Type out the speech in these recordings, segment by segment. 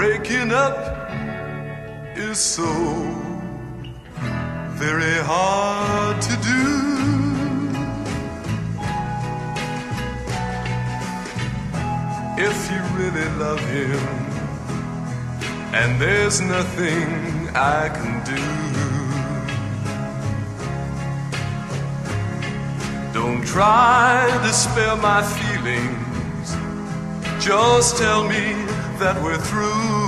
breaking up is so very hard to do. If you really love him, and there's nothing I can do, don't try to spare my feelings, just tell me that we're through,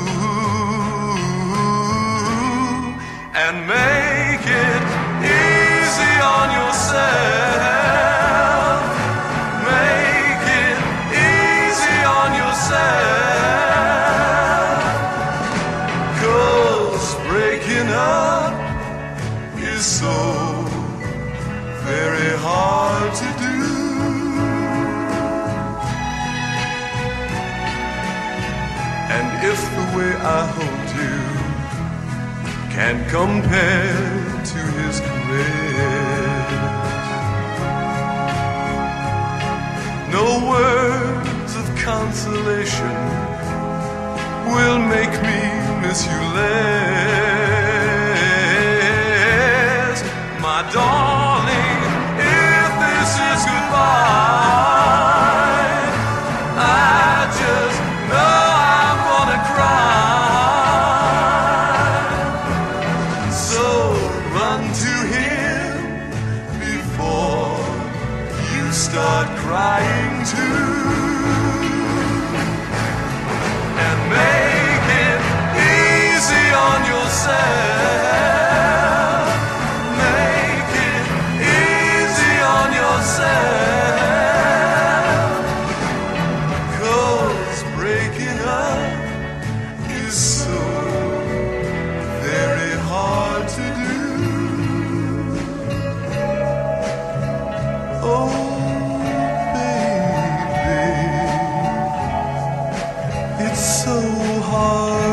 and make it easy on yourself. Make it easy on yourself, 'cause breaking up is so very hard to do. And if the way I hold you can't compare to his caress, no words of consolation will make me miss you less. My darling, if this is goodbye, I just know I'm gonna cry. So run to him before you start crying too, and make it easy on yourself. Make it easy on yourself, 'cause breaking up is so very hard to do. Oh, baby, it's so hard